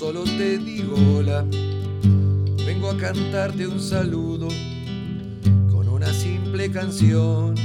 solo te digo hola. Vengo a cantarte un saludo con una simple canción.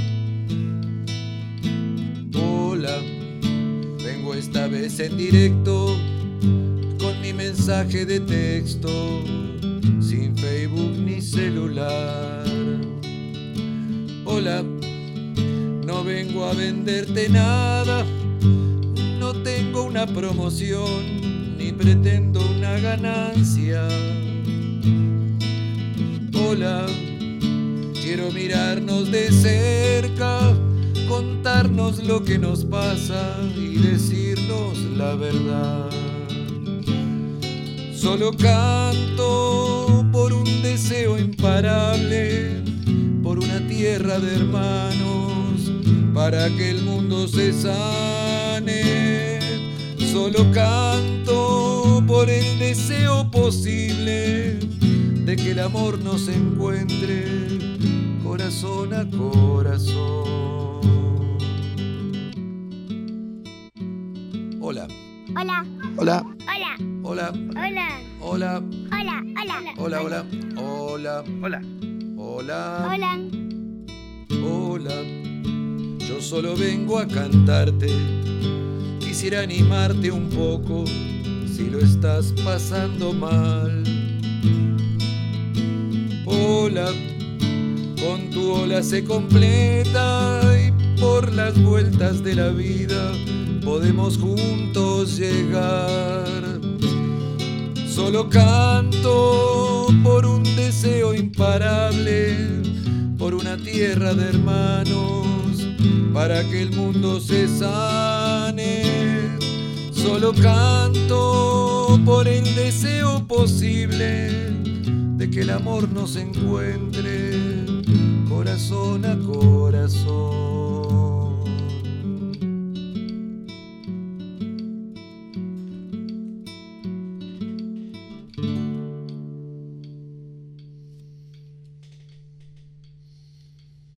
Hola, vengo esta vez en directo con mi mensaje de texto, sin Facebook ni celular. Hola, no vengo a venderte nada, no tengo una promoción, ni pretendo una ganancia. Hola, quiero mirarnos de cerca, contarnos lo que nos pasa y decirnos la verdad. Solo canto por un deseo imparable, por una tierra de hermanos, para que el mundo se sane. Solo canto por el deseo posible de que el amor nos encuentre corazón a corazón. Hola. Hola. Hola. Hola. Hola. Hola. Hola. Hola. Hola. Hola, hola. Hola. Hola. Hola. Hola. Hola. Yo solo vengo a cantarte. Quisiera animarte un poco si lo estás pasando mal. Hola. Con tu hola se completa y por las vueltas de la vida podemos juntos llegar. Solo canto por un deseo imparable, por una tierra de hermanos, para que el mundo se sane. Solo canto por el deseo posible de que el amor nos encuentre corazón a corazón.